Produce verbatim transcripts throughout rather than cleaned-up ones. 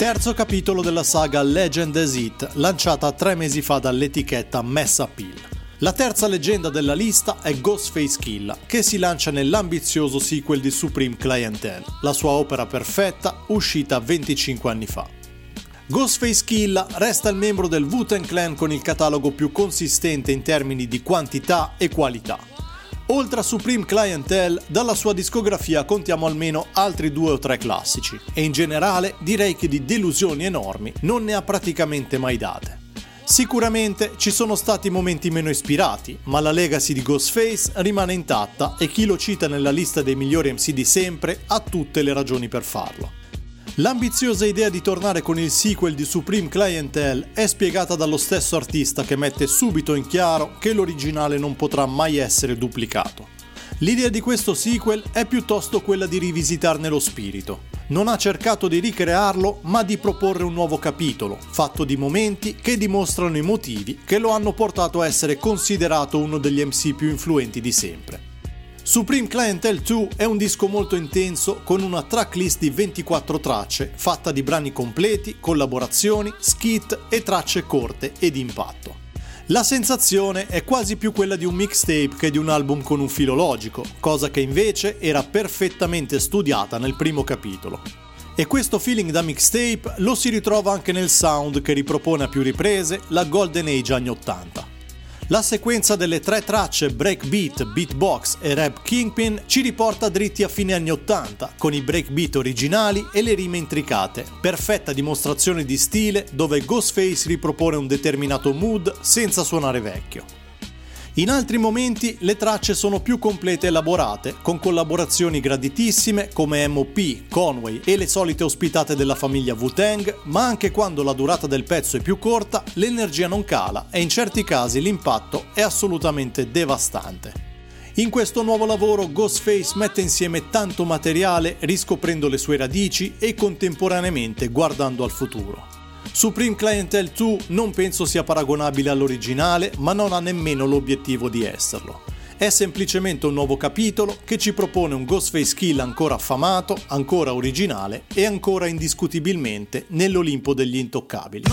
terzo capitolo della saga Legend as It, lanciata tre mesi fa dall'etichetta Mass Appeal. La terza leggenda della lista è Ghostface Killah, che si lancia nell'ambizioso sequel di Supreme Clientele, la sua opera perfetta uscita venticinque anni fa. Ghostface Killah resta il membro del Wu-Tang Clan con il catalogo più consistente in termini di quantità e qualità. Oltre a Supreme Clientele, dalla sua discografia contiamo almeno altri due o tre classici, e in generale direi che di delusioni enormi non ne ha praticamente mai date. Sicuramente ci sono stati momenti meno ispirati, ma la legacy di Ghostface rimane intatta e chi lo cita nella lista dei migliori M C di sempre ha tutte le ragioni per farlo. L'ambiziosa idea di tornare con il sequel di Supreme Clientele è spiegata dallo stesso artista, che mette subito in chiaro che l'originale non potrà mai essere duplicato. L'idea di questo sequel è piuttosto quella di rivisitarne lo spirito. Non ha cercato di ricrearlo, ma di proporre un nuovo capitolo, fatto di momenti che dimostrano i motivi che lo hanno portato a essere considerato uno degli M C più influenti di sempre. Supreme Clientele due è un disco molto intenso con una tracklist di ventiquattro tracce fatta di brani completi, collaborazioni, skit e tracce corte e di impatto. La sensazione è quasi più quella di un mixtape che di un album con un filo logico, cosa che invece era perfettamente studiata nel primo capitolo. E questo feeling da mixtape lo si ritrova anche nel sound che ripropone a più riprese la Golden Age anni ottanta. La sequenza delle tre tracce breakbeat, beatbox e rap Kingpin ci riporta dritti a fine anni ottanta, con i breakbeat originali e le rime intricate, perfetta dimostrazione di stile dove Ghostface ripropone un determinato mood senza suonare vecchio. In altri momenti le tracce sono più complete e elaborate, con collaborazioni graditissime come M O P, Conway e le solite ospitate della famiglia Wu-Tang, ma anche quando la durata del pezzo è più corta, l'energia non cala e in certi casi l'impatto è assolutamente devastante. In questo nuovo lavoro Ghostface mette insieme tanto materiale riscoprendo le sue radici e contemporaneamente guardando al futuro. Supreme Clientele due non penso sia paragonabile all'originale, ma non ha nemmeno l'obiettivo di esserlo. È semplicemente un nuovo capitolo che ci propone un Ghostface Killah ancora affamato, ancora originale e ancora indiscutibilmente nell'Olimpo degli intoccabili.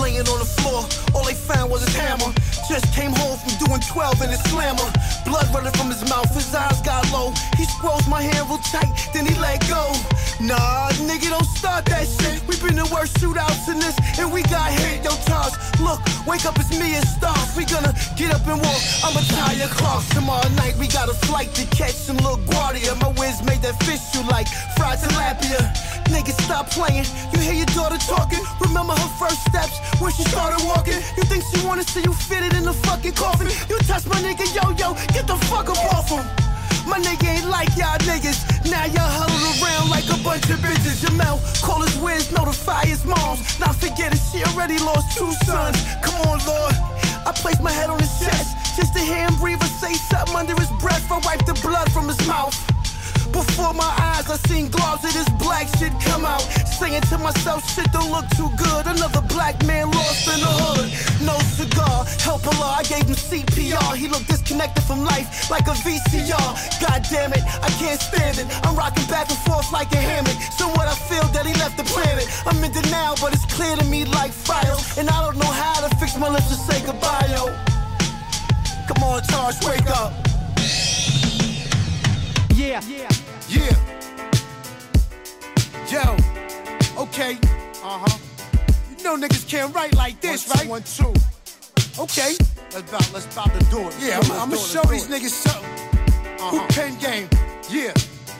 Just came home from doing twelve in the slammer. Blood running from his mouth, his eyes got low. He squirrels my hand real tight, then he let go. Nah, nigga, don't start that shit. We been in worse shootouts in this, and we got hit, yo, Taj. Look, wake up, it's me and Stars. We gonna get up and walk, I'ma tie your clocks. Tomorrow night, we got a flight to catch some little Guardia. My whiz made that fish you like fried tilapia. Nigga, stop playing. You hear your daughter talking? Remember her first steps when she started walking? You think she wanna see you fitted in the fucking coffin? You touch my nigga, yo, yo, get the fuck up off him. My nigga ain't like y'all niggas. Now y'all huddled around like a bunch of bitches. Jamel, call his whiz, notify his moms. Now forget it, she already lost two sons. Come on, Lord. I placed my head on his chest just to hear him breathe or say something under his breath. I wiped the blood from his mouth. Before my eyes, I seen globs of this black shit come out. Saying to myself, shit don't look too good. Another black man lost in the hood. No cigar, help Allah, I gave him C P R. He looked disconnected from life like a V C R. God damn it, I can't stand it. I'm rocking back and forth like a hammock. Somewhat I feel that he left the planet. I'm in denial, but it's clear to me like fire. And I don't know how to fix my lips to say goodbye, yo. Come on, Taj, wake up. Yeah, yeah, yeah. Yo, okay, uh-huh. You know niggas can't write like this, one, right? One, two. Okay. Let's about, let's about to do it. Yeah, I'm, I'm gonna show these niggas something. Uh-huh. Who pen game? Yeah.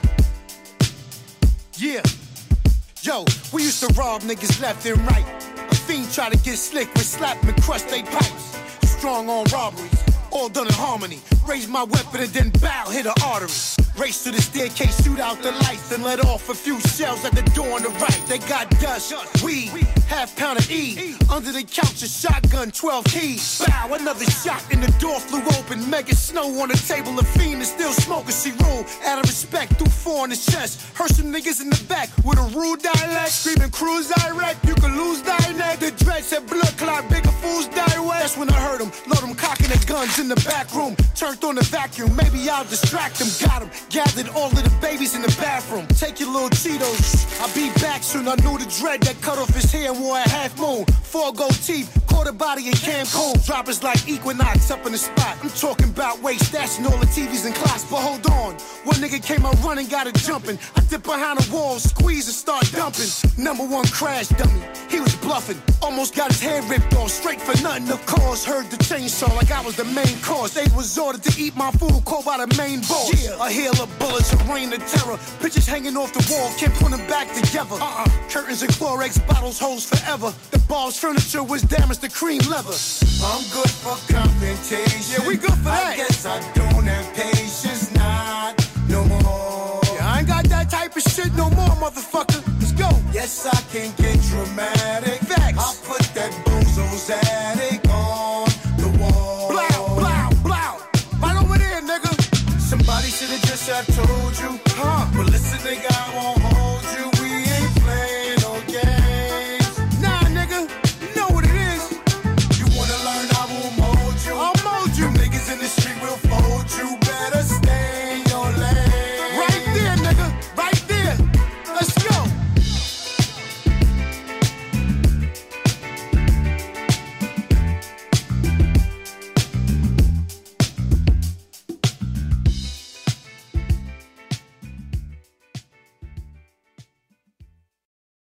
Yeah. Yo, we used to rob niggas left and right. A fiend try to get slick with slap and crush they pipes. Strong on robberies, all done in harmony. Raise my weapon and then bow, hit an artery. Race to the staircase, shoot out the lights, then let off a few shells at the door on the right. They got dust, weed, half pound of E. Under the couch, a shotgun, twelve keys. Bow, another shot, and the door flew open. Mega snow on the table, a fiend is still smoking. She ruled out of respect, threw four in the chest. Heard some niggas in the back with a rude dialect, screaming cruise direct. You can lose thy neck. The dread said blood clot, bigger fools die wet. That's when I heard him, load him cocking their guns in the back room. Turned on the vacuum, maybe I'll distract them. Got them, gathered all of the babies in the bathroom. Take your little Cheetos, I'll be back soon. I knew the dread that cut off his hair and wore a half moon. Four gold teeth, quarter body in Cancun. Droppers like Equinox up in the spot. I'm talking about waist, stashing all the T Vs and clocks. But hold on, one nigga came out running, got it jumping. I dip behind the wall, squeeze and start dumping. Number one crash dummy, he was bluffing. Almost got his head ripped off, straight for nothing. Of course, heard the chainsaw like I was the main course. They was ordered to eat my food, called by the main boss. Yeah, a hail of bullets, a rain of terror. Pictures hanging off the wall, can't put them back together. Uh-uh, curtains and Clorox bottles, holes forever. The ball's furniture was damaged to cream leather. I'm good for confrontation. Yeah, we good for that. I guess I don't have patience, not no more. Yeah, I ain't got that type of shit no more, motherfucker. Let's go. Yes, I can get dramatic. Facts. I'll put that bozo's attic on the wall. Blow, blow, blow. Right over there, nigga. Somebody should've just have told you. Huh? But listen, nigga, I won't hold you. We ain't playing no games. Nah, nigga, you know what it is. You wanna learn, I will mold you. I'll mold you. Them niggas in the street will fold